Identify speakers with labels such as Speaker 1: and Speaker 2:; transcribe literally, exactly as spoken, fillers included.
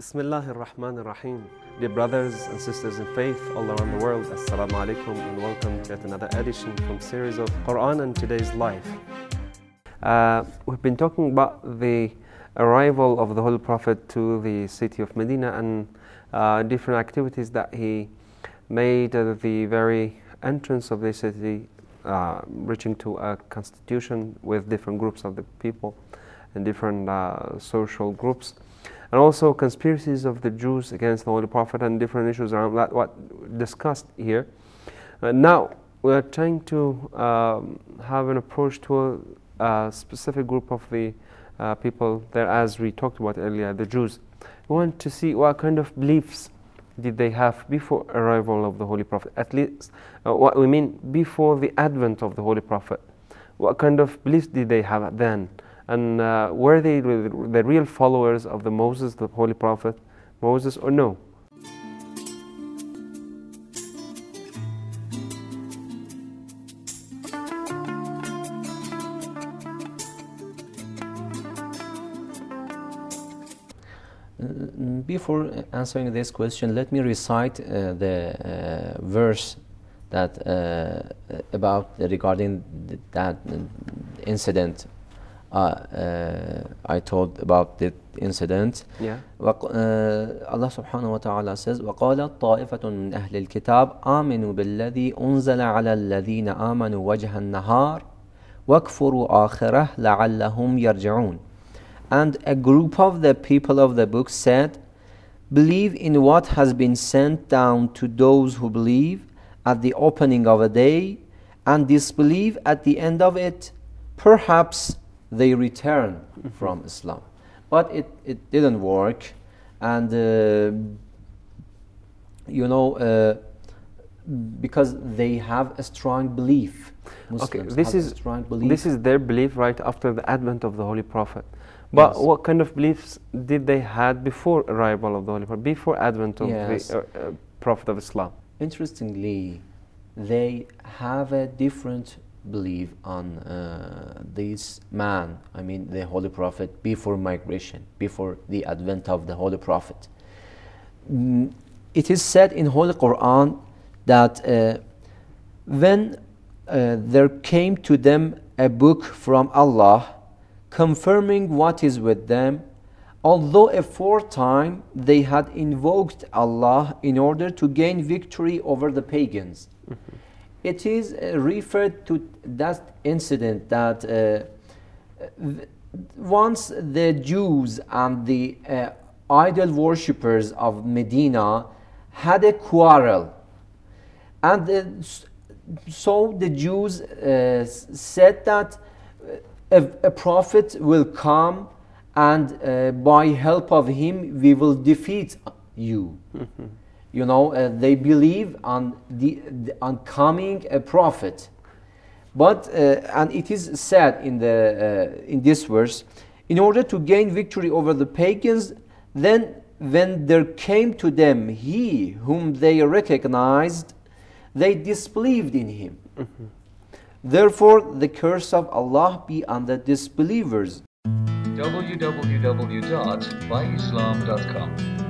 Speaker 1: Bismillah ar-Rahman ar-Rahim. Dear brothers and sisters in faith all around the world, Assalamu alaikum and welcome to yet another edition from series of Quran and Today's Life. Uh, we've been talking about the arrival of the Holy Prophet to the city of Medina and uh, different activities that he made at the very entrance of the city, uh, reaching to a constitution with different groups of the people and different uh, social groups. And also conspiracies of the Jews against the Holy Prophet and different issues around that, what discussed here. Uh, now, we are trying to um, have an approach to a, a specific group of the uh, people there, as we talked about earlier, the Jews. We want to see what kind of beliefs did they have before arrival of the Holy Prophet, at least uh, what we mean before the advent of the Holy Prophet. What kind of beliefs did they have then? And uh, were they the real followers of the Moses, the Holy Prophet Moses, or no?
Speaker 2: Before answering this question, let me recite uh, the uh, verse that uh, about regarding th that incident. Uh, uh, I told about the incident.
Speaker 1: Yeah.
Speaker 2: وق, uh, Allah subhanahu wa ta'ala says وَقَالَتْ طَائِفَةٌ مِنْ أَهْلِ الْكِتَابِ آمِنُوا بِالَّذِي أُنزَلَ عَلَى الَّذِينَ آمَنُوا وَجْهَ النَّهَارِ وَاكْفُرُوا آخِرَهُ لَعَلَّهُمْ يَرْجِعُونَ. And a group of the people of the book said, believe in what has been sent down to those who believe at the opening of a day and disbelieve at the end of it. Perhaps they return mm-hmm. from Islam. But it, it didn't work. And, uh, you know, uh, because they have a strong belief. Muslims
Speaker 1: okay, this
Speaker 2: have
Speaker 1: is,
Speaker 2: a strong belief.
Speaker 1: This is their belief right after the advent of the Holy Prophet. But
Speaker 2: yes.
Speaker 1: what kind of beliefs did they had before arrival of the Holy Prophet, before advent of
Speaker 2: yes.
Speaker 1: the uh, uh, Prophet of Islam?
Speaker 2: Interestingly, they have a different believe on uh, this man, I mean the Holy Prophet, before migration, before the advent of the Holy Prophet. Mm, it is said in Holy Quran that uh, when uh, there came to them a book from Allah confirming what is with them, although aforetime they had invoked Allah in order to gain victory over the pagans. Mm-hmm. It is uh, referred to that incident that uh, once the Jews and the uh, idol worshippers of Medina had a quarrel, and uh, so the Jews uh, said that a, a prophet will come and uh, by help of him we will defeat you. Mm-hmm. You know, uh, they believe on the, the on coming a prophet, but uh, and it is said in the uh, in this verse, in order to gain victory over the pagans, then when there came to them he whom they recognized, they disbelieved in him. Mm-hmm. Therefore, the curse of Allah be on the disbelievers.
Speaker 3: w w w dot by islam dot com